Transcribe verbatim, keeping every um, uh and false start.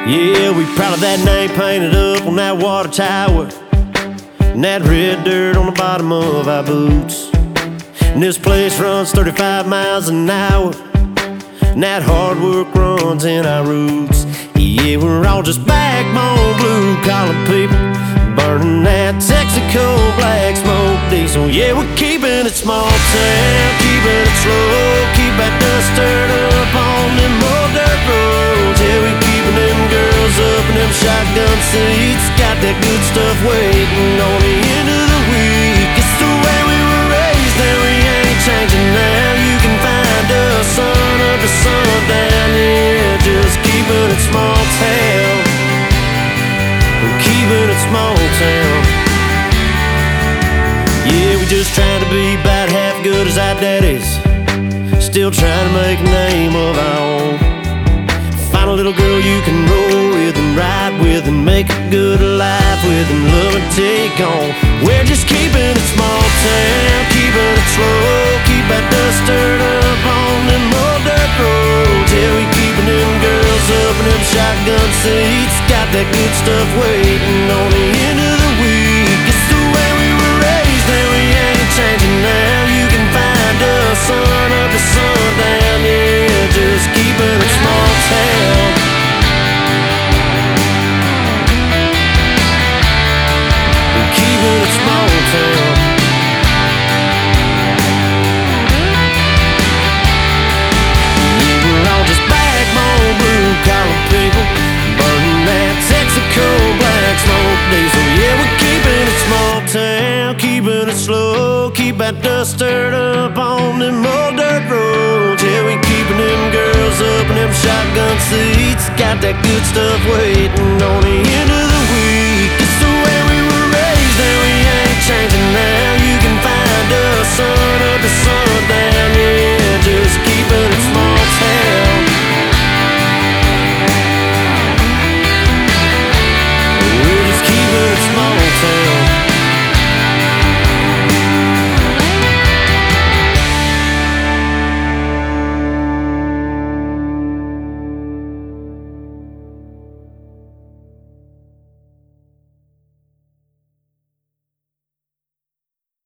Yeah, we proud of that name painted up on that water tower, and that red dirt on the bottom of our boots. And this place runs thirty-five miles an hour, and that hard work runs in our roots. Yeah, we're all just backbone blue-collar people, burning that Texaco black smoke diesel. Yeah, we're keeping it small town, keeping it slow, keep that dust stirred up on them old dirt roads. Yeah, we keeping them girls up in them shotgun seats, got that good stuff waiting on the end of the week. It's the way we were raised, and we ain't changing now. You can find us sun up to sundown, yeah, just keeping it small town. We're keeping it small town. Yeah, we just trying to be about half good as our daddies, still trying to make a name of our own. Find a little girl you can roll with and ride with and make a good life with and love and take on. We're just keeping it small town, keeping it slow, keep that dust stirred up on them old dirt roads. Yeah, we keeping them girls up in them shotgun seats, got that good stuff waiting on the end of the week. It's the way we were raised, and we ain't changing now. You can find us sun up to sundown, yeah, just keeping it small town. We're keeping it small town. Yeah, we're all just backbone blue-collar people, burning that Texaco black smoke diesel. Yeah, we're keeping it small town, keeping it slow, keep that dust stirred up on them old dirt roads. Yeah, we keeping them girls up in them shotgun seats, got that good stuff waiting on the end of